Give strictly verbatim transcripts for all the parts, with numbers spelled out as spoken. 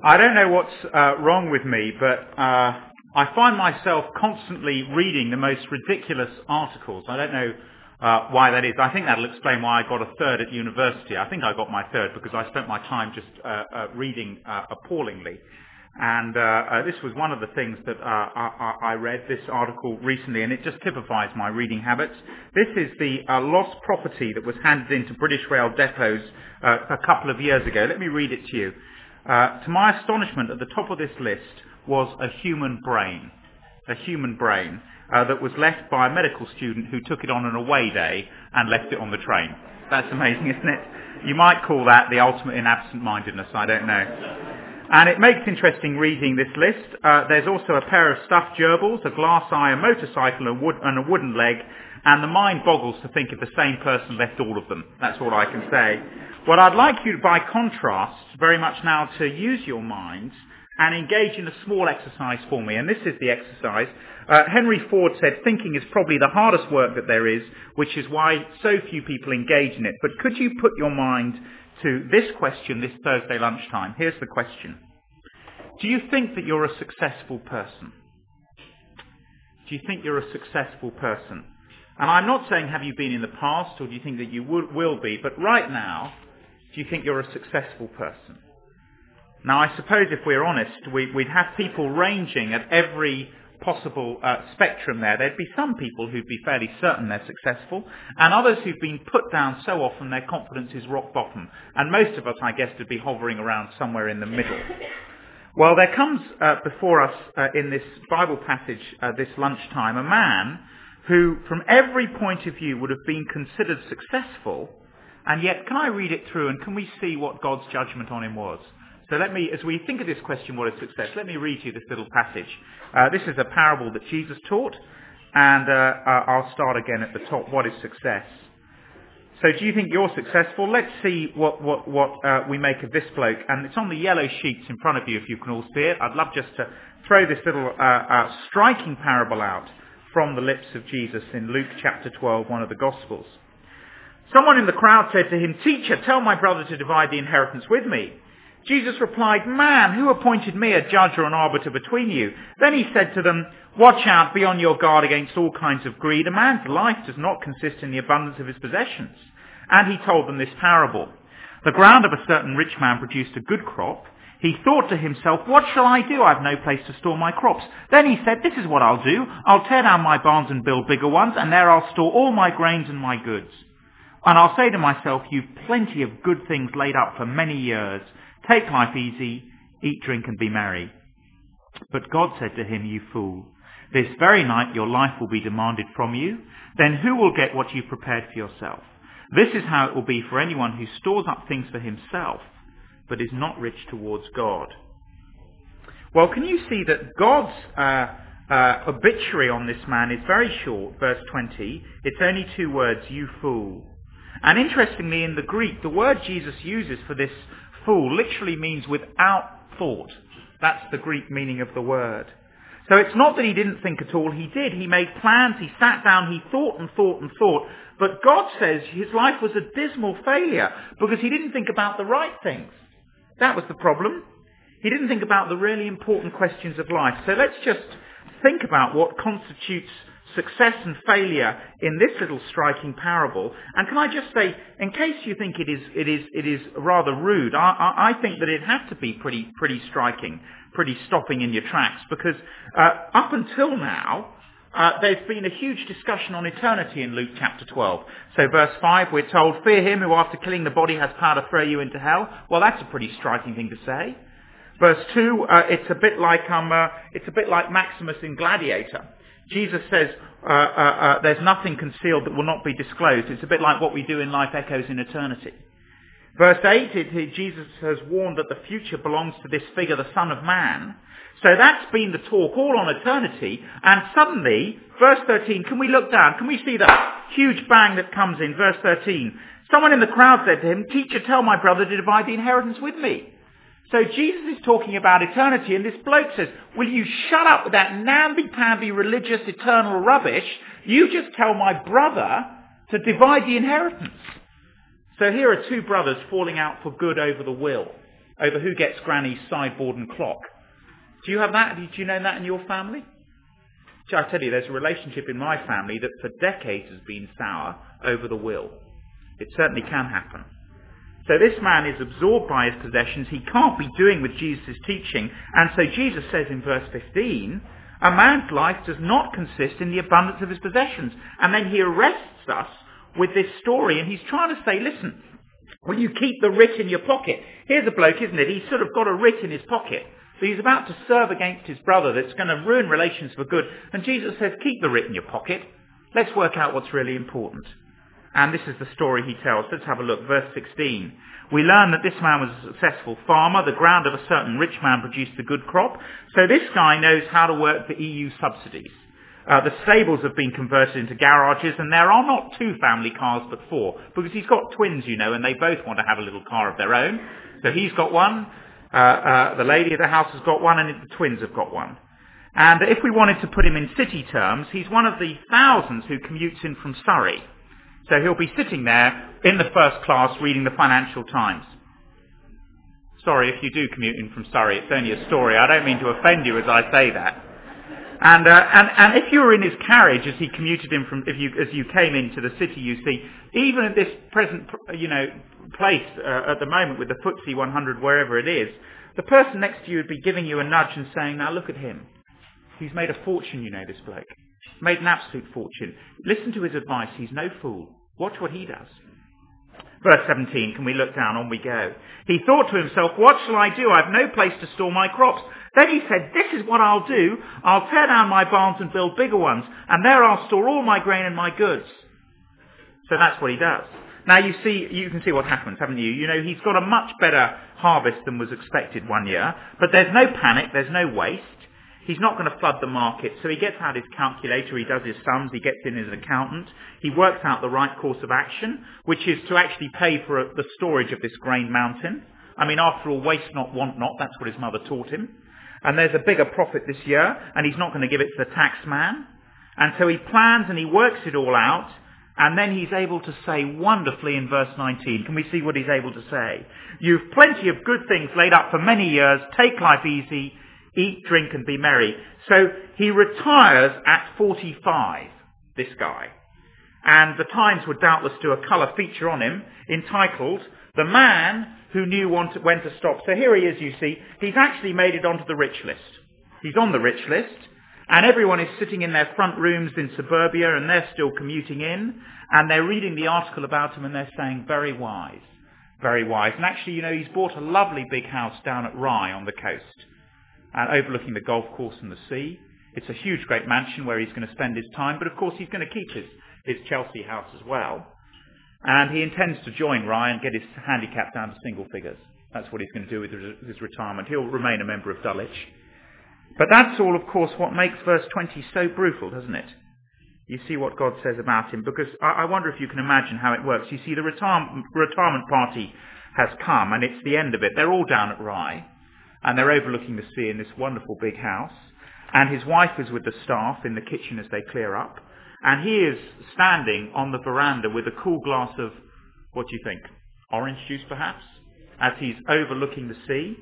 I don't know what's uh, wrong with me, but uh, I find myself constantly reading the most ridiculous articles. I don't know uh, why that is. I think that'll explain why I got a third at university. I think I got my third because I spent my time just uh, uh, reading uh, appallingly. And uh, uh, this was one of the things that uh, I, I read, this article recently, and it just typifies my reading habits. This is the uh, lost property that was handed into British Rail depots uh, a couple of years ago. Let me read it to you. Uh, to my astonishment, at the top of this list was a human brain, a human brain uh, that was left by a medical student who took it on an away day and left it on the train. That's amazing, isn't it? You might call that the ultimate in absent-mindedness, I don't know. And it makes interesting reading this list. Uh, there's also a pair of stuffed gerbils, a glass eye, a motorcycle, a wood, and a wooden leg, and the mind boggles to think if the same person left all of them. That's all I can say. What I'd like you, by contrast, very much now to use your minds and engage in a small exercise for me. And this is the exercise. Uh, Henry Ford said, thinking is probably the hardest work that there is, which is why so few people engage in it. But could you put your mind to this question this Thursday lunchtime? Here's the question. Do you think that you're a successful person? Do you think you're a successful person? And I'm not saying have you been in the past or do you think that you will, will be, but right now, do you think you're a successful person? Now, I suppose if we're honest, we, we'd have people ranging at every possible uh, spectrum there. There'd be some people who'd be fairly certain they're successful, and others who've been put down so often their confidence is rock bottom. And most of us, I guess, would be hovering around somewhere in the middle. Well, there comes uh, before us uh, in this Bible passage uh, this lunchtime a man who, from every point of view, would have been considered successful, and yet, can I read it through and can we see what God's judgment on him was? So let me, as we think of this question, what is success, let me read you this little passage. Uh, this is a parable that Jesus taught, and uh, uh, I'll start again at the top. What is success? So do you think you're successful? Let's see what, what, what uh, we make of this bloke. And it's on the yellow sheets in front of you if you can all see it. I'd love just to throw this little uh, uh, striking parable out from the lips of Jesus in Luke chapter twelve, one of the Gospels. Someone in the crowd said to him, "Teacher, tell my brother to divide the inheritance with me." Jesus replied, "Man, who appointed me a judge or an arbiter between you?" Then he said to them, "Watch out, be on your guard against all kinds of greed. A man's life does not consist in the abundance of his possessions." And he told them this parable. The ground of a certain rich man produced a good crop. He thought to himself, "What shall I do? I have no place to store my crops." Then he said, "This is what I'll do. I'll tear down my barns and build bigger ones, and there I'll store all my grains and my goods. And I'll say to myself, you've plenty of good things laid up for many years. Take life easy, eat, drink, and be merry." But God said to him, "You fool, this very night your life will be demanded from you. Then who will get what you've prepared for yourself? This is how it will be for anyone who stores up things for himself, but is not rich towards God." Well, can you see that God's uh, uh, obituary on this man is very short, verse twenty. It's only two words, "you fool." And interestingly, in the Greek, the word Jesus uses for this fool literally means without thought. That's the Greek meaning of the word. So it's not that he didn't think at all. He did. He made plans. He sat down. He thought and thought and thought. But God says his life was a dismal failure because he didn't think about the right things. That was the problem. He didn't think about the really important questions of life. So let's just think about what constitutes success and failure in this little striking parable. And can I just say, in case you think it is it is it is rather rude, I, I, I think that it has to be pretty pretty striking, pretty stopping in your tracks, because uh, up until now uh, there's been a huge discussion on eternity in Luke chapter twelve. So verse five, we're told, "Fear him who after killing the body has power to throw you into hell." Well, that's a pretty striking thing to say. Verse two, uh, it's a bit like um, uh, it's a bit like Maximus in Gladiator. Jesus says uh, uh, uh, there's nothing concealed that will not be disclosed. It's a bit like what we do in Life Echoes in Eternity. Verse eight, it, Jesus has warned that the future belongs to this figure, the Son of Man. So that's been the talk all on eternity. And suddenly, verse thirteen, can we look down? Can we see that huge bang that comes in? Verse thirteen, someone in the crowd said to him, "Teacher, tell my brother to divide the inheritance with me." So Jesus is talking about eternity, and this bloke says, "Will you shut up with that namby-pamby religious eternal rubbish? You just tell my brother to divide the inheritance." So here are two brothers falling out for good over the will. over who gets Granny's sideboard and clock. Do you have that? Do you know that in your family? I tell you, there's a relationship in my family that for decades has been sour over the will. It certainly can happen. So this man is absorbed by his possessions. He can't be doing with Jesus' teaching. And so Jesus says in verse fifteen, a man's life does not consist in the abundance of his possessions. And then he arrests us with this story, and he's trying to say, listen, will you keep the writ in your pocket? Here's a bloke, isn't it? He's sort of got a writ in his pocket. So he's about to serve against his brother that's going to ruin relations for good. And Jesus says, keep the writ in your pocket. Let's work out what's really important. And this is the story he tells. Let's have a look. Verse sixteen. We learn that this man was a successful farmer. The ground of a certain rich man produced a good crop. So this guy knows how to work the E U subsidies. Uh, the stables have been converted into garages, and there are not two family cars but four, because he's got twins, you know, and they both want to have a little car of their own. So he's got one. Uh, uh, the lady of the house has got one, and the twins have got one. And if we wanted to put him in city terms, he's one of the thousands who commutes in from Surrey. So he'll be sitting there in the first class reading the Financial Times. Sorry if you do commute in from Surrey, it's only a story. I don't mean to offend you as I say that. And, uh, and, and if you were in his carriage as he commuted in from, if you, as you came into the city, you see, even at this present, you know, place uh, at the moment with the F T S E one hundred, wherever it is, the person next to you would be giving you a nudge and saying, now look at him. He's made a fortune, you know, this bloke. Made an absolute fortune. Listen to his advice. He's no fool. Watch what he does. Verse seventeen, can we look down? On we go. He thought to himself, what shall I do? I have no place to store my crops. Then he said, this is what I'll do. I'll tear down my barns and build bigger ones, and there I'll store all my grain and my goods. So that's what he does. Now you see, you can see what happens, haven't you? You know, he's got a much better harvest than was expected one year, but there's no panic, there's no waste. He's not going to flood the market, so he gets out his calculator, he does his sums, he gets in his accountant, he works out the right course of action, which is to actually pay for a, the storage of this grain mountain. I mean, after all, waste not, want not, that's what his mother taught him. And there's a bigger profit this year, and he's not going to give it to the tax man. And so he plans and he works it all out, and then he's able to say wonderfully in verse nineteen, can we see what he's able to say? You've plenty of good things laid up for many years, take life easy, eat, drink, and be merry. So he retires at forty-five, this guy. And the Times would doubtless do a colour feature on him entitled, The Man Who Knew when to Stop. So here he is, you see. He's actually made it onto the rich list. He's on the rich list. And everyone is sitting in their front rooms in suburbia, and they're still commuting in. And they're reading the article about him, and they're saying, very wise, very wise. And actually, you know, he's bought a lovely big house down at Rye on the coast, and overlooking the golf course and the sea. It's a huge, great mansion where he's going to spend his time, but of course he's going to keep his, his Chelsea house as well. And he intends to join Rye and get his handicap down to single figures. That's what he's going to do with his retirement. He'll remain a member of Dulwich. But that's all, of course, what makes verse twenty so brutal, doesn't it? You see what God says about him, because I, I wonder if you can imagine how it works. You see, the retirement, retirement party has come, and it's the end of it. They're all down at Rye, and they're overlooking the sea in this wonderful big house. And his wife is with the staff in the kitchen as they clear up. And he is standing on the veranda with a cool glass of, what do you think, orange juice perhaps, as he's overlooking the sea.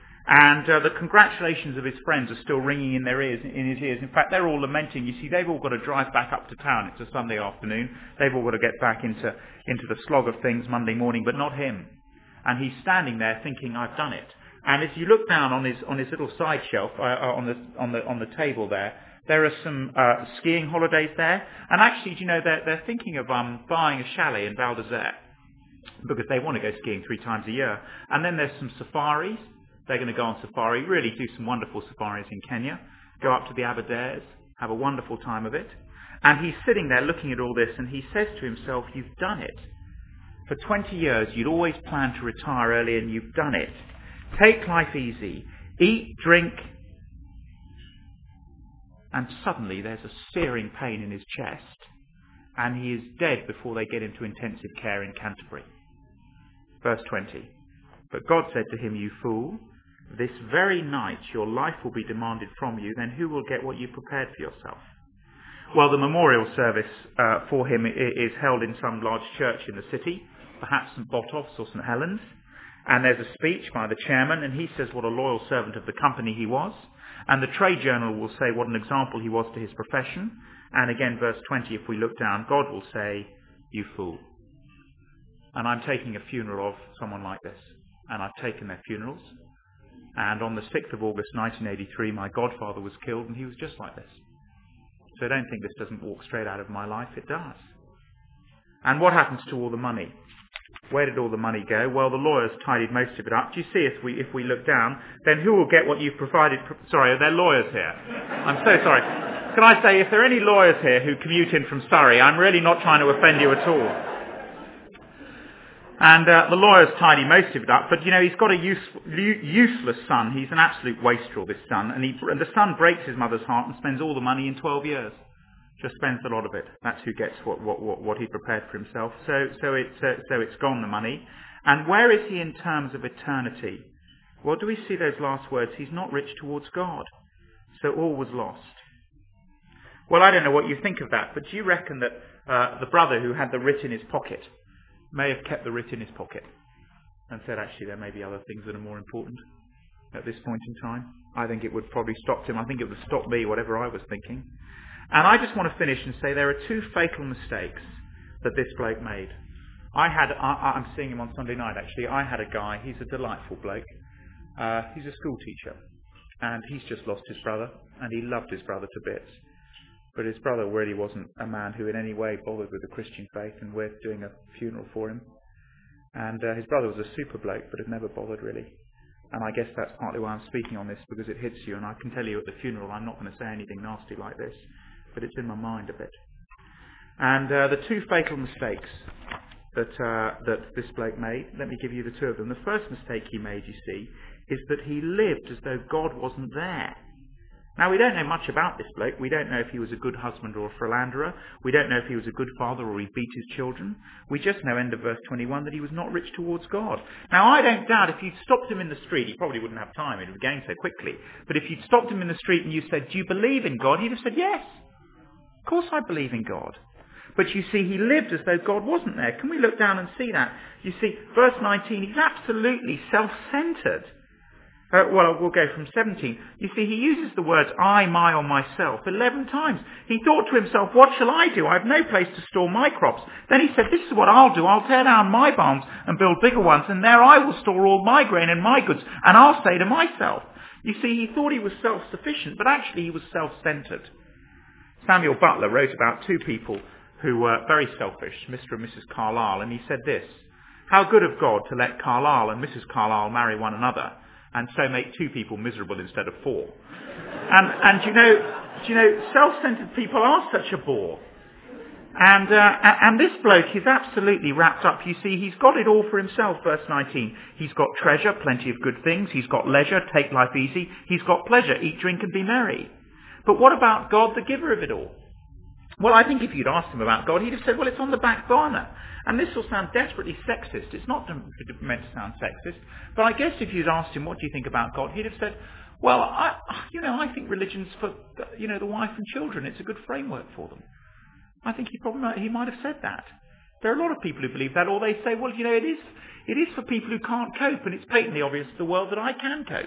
And uh, the congratulations of his friends are still ringing in their ears, in his ears. In fact, they're all lamenting. You see, they've all got to drive back up to town. It's a Sunday afternoon. They've all got to get back into, into the slog of things Monday morning, but not him. And he's standing there thinking, I've done it. And if you look down on his on his little side shelf uh, on the on the on the table there, there are some uh, skiing holidays there. And actually, do you know, they're they're thinking of um, buying a chalet in Val d'Isere because they want to go skiing three times a year. And then there's some safaris. They're going to go on safari, really do some wonderful safaris in Kenya. Go up to the Aberdares, have a wonderful time of it. And he's sitting there looking at all this, and he says to himself, "You've done it. For twenty years, you'd always planned to retire early, and you've done it. Take life easy. Eat, drink." And suddenly there's a searing pain in his chest, and he is dead before they get him to intensive care in Canterbury. Verse twenty. But God said to him, "You fool, this very night your life will be demanded from you, then who will get what you prepared for yourself?" Well, the memorial service uh, for him is held in some large church in the city, perhaps Saint Botolph's or Saint Helens. And there's a speech by the chairman, and he says what a loyal servant of the company he was. And the trade journal will say what an example he was to his profession. And again, verse twenty, if we look down, God will say, you fool. And I'm taking a funeral of someone like this. And I've taken their funerals. And on the sixth of August nineteen eighty-three, my godfather was killed, and he was just like this. So don't think this doesn't walk straight out of my life. It does. And what happens to all the money? Where did all the money go? Well, the lawyers tidied most of it up. Do you see, if we if we look down, then who will get what you've provided? Sorry, are there lawyers here? I'm so sorry. Can I say, if there are any lawyers here who commute in from Surrey, I'm really not trying to offend you at all. And uh, the lawyers tidy most of it up, but you know, he's got a use, useless son. He's an absolute wastrel, this son. And, he, and the son breaks his mother's heart and spends all the money in twelve years. Just spends a lot of it. That's who gets what what what, what he prepared for himself. So so it's uh, so it's gone, the money. And where is he in terms of eternity? Well, do we see those last words? He's not rich towards God. So all was lost. Well, I don't know what you think of that, but do you reckon that uh, the brother who had the writ in his pocket may have kept the writ in his pocket and said, actually, there may be other things that are more important at this point in time? I think it would probably stop him. I think it would stop me, whatever I was thinking. And I just want to finish and say there are two fatal mistakes that this bloke made. I had, I, I'm seeing him on Sunday night actually, I had a guy, he's a delightful bloke, uh, he's a school teacher, and he's just lost his brother, and he loved his brother to bits. But his brother really wasn't a man who in any way bothered with the Christian faith, and we're doing a funeral for him. And uh, his brother was a super bloke, but had never bothered really. And I guess that's partly why I'm speaking on this, because it hits you, and I can tell you at the funeral I'm not going to say anything nasty like this, but it's in my mind a bit. And uh, the two fatal mistakes that uh, that this bloke made, let me give you the two of them. The first mistake he made, you see, is that he lived as though God wasn't there. Now, we don't know much about this bloke. We don't know if he was a good husband or a philanderer. We don't know if he was a good father or he beat his children. We just know, end of verse twenty-one, that he was not rich towards God. Now, I don't doubt if you'd stopped him in the street, he probably wouldn't have time, he'd have gained so quickly. But if you'd stopped him in the street and you said, do you believe in God? He'd have said, yes. Of course I believe in God. But you see, he lived as though God wasn't there. Can we look down and see that? You see, verse nineteen, he's absolutely self-centered. Uh, well, we'll go from seventeen. You see, he uses the words I, my, or myself eleven times. He thought to himself, what shall I do? I have no place to store my crops. Then he said, this is what I'll do. I'll tear down my barns and build bigger ones, and there I will store all my grain and my goods. And I'll say to myself. You see, he thought he was self-sufficient, but actually he was self-centered. Samuel Butler wrote about two people who were very selfish, Mister and Missus Carlyle, and he said this: how good of God to let Carlyle and Missus Carlyle marry one another, and so make two people miserable instead of four. And, and you know, you know, self-centered people are such a bore. And, uh, and this bloke is absolutely wrapped up. You see, he's got it all for himself, verse nineteen. He's got treasure, plenty of good things. He's got leisure, take life easy. He's got pleasure, eat, drink, and be merry. But what about God, the giver of it all? Well, I think if you'd asked him about God, he'd have said, well, it's on the back burner. And this will sound desperately sexist. It's not meant to sound sexist. But I guess if you'd asked him, what do you think about God? He'd have said, well, I, you know, I think religion's for, you know, the wife and children. It's a good framework for them. I think he probably might, he might have said that. There are a lot of people who believe that, or they say, well, you know, it is, it is for people who can't cope, and it's patently obvious to the world that I can cope.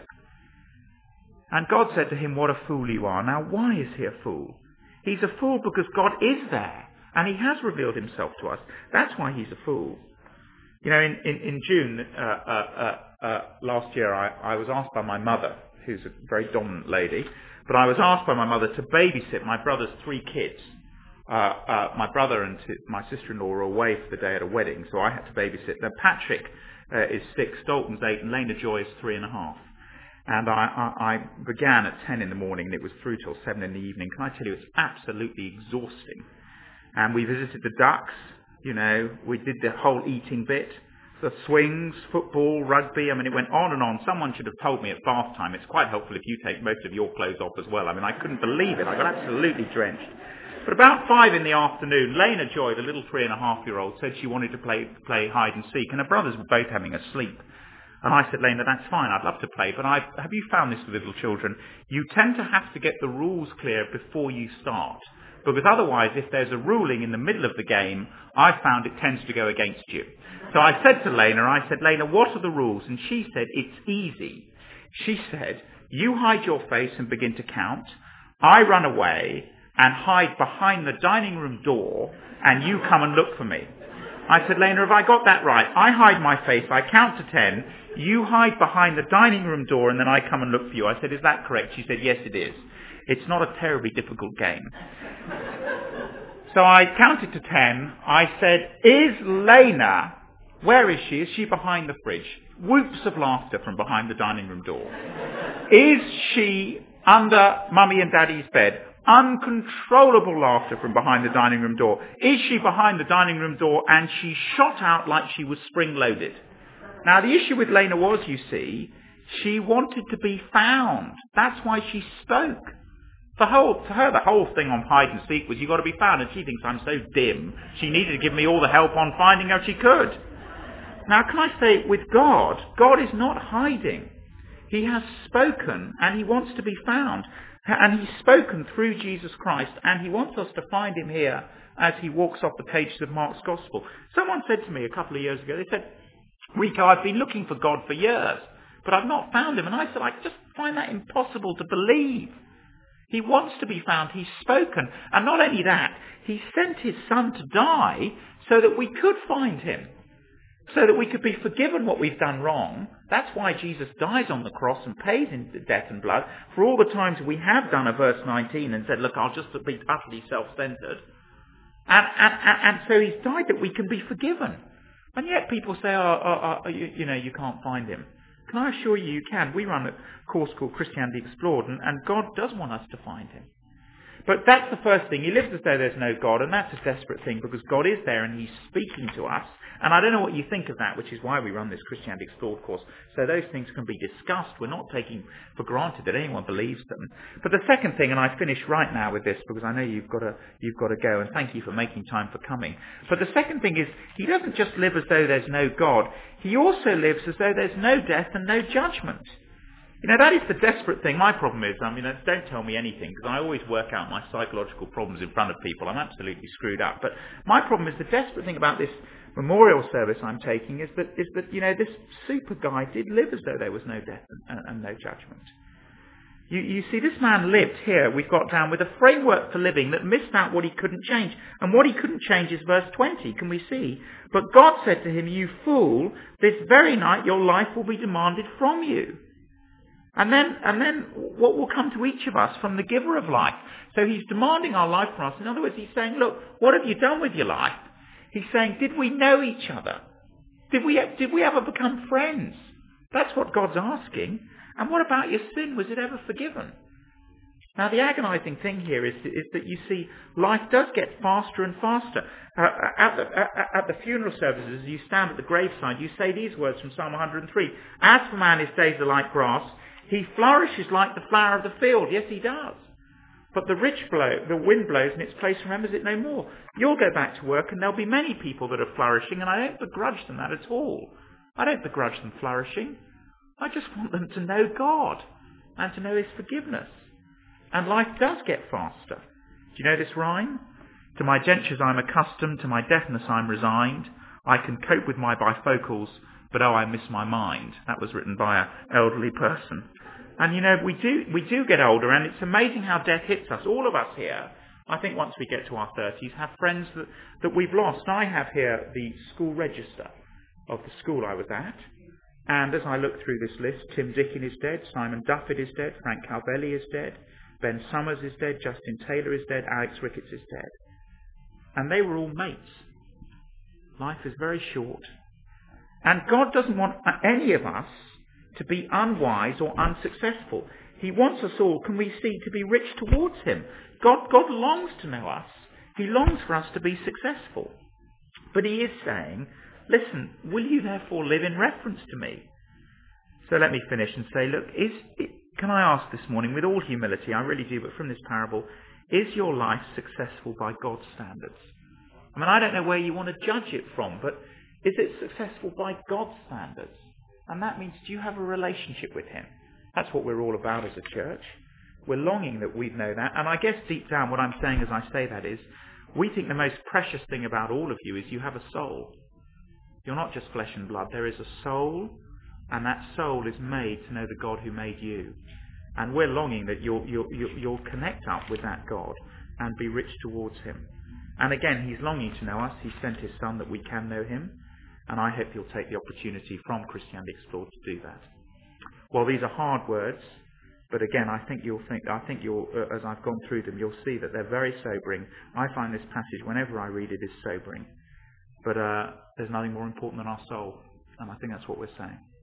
And God said to him, what a fool you are. Now, why is he a fool? He's a fool because God is there, and he has revealed himself to us. That's why he's a fool. You know, in, in, in June uh, uh, uh, uh, last year, I, I was asked by my mother, who's a very dominant lady, but I was asked by my mother to babysit my brother's three kids. Uh, uh, my brother and t- my sister-in-law were away for the day at a wedding, so I had to babysit them. Patrick uh, is six, Dalton's eight, and Lena Joy is three and a half. And I, I, I began at ten in the morning, and it was through till seven in the evening. Can I tell you, it's absolutely exhausting. And we visited the ducks, you know, we did the whole eating bit, the swings, football, rugby. I mean, it went on and on. Someone should have told me at bath time. It's quite helpful if you take most of your clothes off as well. I mean, I couldn't believe it. I got absolutely drenched. But about five in the afternoon, Lena Joy, the little three and a half year old, said she wanted to play play hide and seek, and her brothers were both having a sleep. And I said, Lena, that's fine. I'd love to play. But I've, have you found this with little children? You tend to have to get the rules clear before you start. Because otherwise, if there's a ruling in the middle of the game, I've found it tends to go against you. So I said to Lena, I said, Lena, what are the rules? And she said, it's easy. She said, you hide your face and begin to count. I run away and hide behind the dining room door, and you come and look for me. I said, Lena, have I got that right? I hide my face, I count to ten, you hide behind the dining room door, and then I come and look for you. I said, is that correct? She said, yes, it is. It's not a terribly difficult game. So I counted to ten. I said, is Lena, where is she? Is she behind the fridge? Whoops of laughter from behind the dining room door. Is she under Mummy and Daddy's bed? Uncontrollable laughter from behind the dining room door. Is she behind the dining room door? And she shot out like she was spring-loaded. Now, the issue with Lena was, you see, she wanted to be found. That's why she spoke. For, whole, for her, the whole thing on hide and seek was, you've got to be found. And she thinks I'm so dim, she needed to give me all the help on finding her she could. Now, can I say, with God, God is not hiding. He has spoken, and he wants to be found. And he's spoken through Jesus Christ, and he wants us to find him here as he walks off the pages of Mark's Gospel. Someone said to me a couple of years ago, they said, Rico, I've been looking for God for years, but I've not found him. And I said, I just find that impossible to believe. He wants to be found. He's spoken. And not only that, he sent his son to die so that we could find him, so that we could be forgiven what we've done wrong. That's why Jesus dies on the cross and pays in death and blood for all the times we have done a verse nineteen and said, look, I'll just be utterly self-centered. And, and, and, and so he's died that we can be forgiven. And yet people say, oh, oh, oh you, you know, you can't find him. Can I assure you, you can. We run a course called Christianity Explored, and, and God does want us to find him. But that's the first thing. He lives as though there's no God, and that's a desperate thing because God is there and he's speaking to us. And I don't know what you think of that, which is why we run this Christianity Explored course. So those things can be discussed. We're not taking for granted that anyone believes them. But the second thing, and I finish right now with this because I know you've got to, you've got to go, and thank you for making time for coming. But the second thing is, he doesn't just live as though there's no God. He also lives as though there's no death and no judgment. You know, that is the desperate thing. My problem is, I mean, don't tell me anything, because I always work out my psychological problems in front of people. I'm absolutely screwed up. But my problem is, the desperate thing about this memorial service I'm taking is that, is that you know, this super guy did live as though there was no death and, and, and no judgment. You, you see, this man lived here, we've got down, with a framework for living that missed out what he couldn't change. And what he couldn't change is verse twenty, can we see? But God said to him, you fool, this very night your life will be demanded from you. And then, and then what will come to each of us from the giver of life? So he's demanding our life from us. In other words, he's saying, look, what have you done with your life? He's saying, did we know each other? Did we, did we ever become friends? That's what God's asking. And what about your sin? Was it ever forgiven? Now, the agonizing thing here is, is that you see, life does get faster and faster. Uh, at, the, at, at the funeral services, as you stand at the graveside, you say these words from Psalm one hundred three. As for man, his days are like grass. He flourishes like the flower of the field. Yes, he does. But the rich blow, the wind blows and its place remembers it no more. You'll go back to work and there'll be many people that are flourishing, and I don't begrudge them that at all. I don't begrudge them flourishing. I just want them to know God and to know his forgiveness. And life does get faster. Do you know this rhyme? To my dentures I'm accustomed, to my deafness I'm resigned. I can cope with my bifocals, but oh, I miss my mind. That was written by an elderly person. And you know, we do we do get older, and it's amazing how death hits us. All of us here, I think once we get to our thirties, have friends that, that we've lost. I have here the school register of the school I was at. And as I look through this list, Tim Dickin is dead, Simon Duffett is dead, Frank Calvelli is dead, Ben Summers is dead, Justin Taylor is dead, Alex Ricketts is dead. And they were all mates. Life is very short. And God doesn't want any of us to be unwise or unsuccessful. He wants us all, can we see, to be rich towards him. God, God longs to know us. He longs for us to be successful. But he is saying, listen, will you therefore live in reference to me? So let me finish and say, look, is it, can I ask this morning, with all humility, I really do, but from this parable, is your life successful by God's standards? I mean, I don't know where you want to judge it from, but is it successful by God's standards? And that means, do you have a relationship with him? That's what we're all about as a church. We're longing that we know that. And I guess deep down what I'm saying as I say that is, we think the most precious thing about all of you is you have a soul. You're not just flesh and blood. There is a soul, and that soul is made to know the God who made you. And we're longing that you'll, you'll, you'll, you'll connect up with that God and be rich towards him. And again, he's longing to know us. He sent his Son that we can know him. And I hope you'll take the opportunity from Christianity Explored to do that. Well, these are hard words, but again, I think you'll think, I think you'll, uh, as I've gone through them, you'll see that they're very sobering. I find this passage, whenever I read it, is sobering. But uh, there's nothing more important than our soul. And I think that's what we're saying.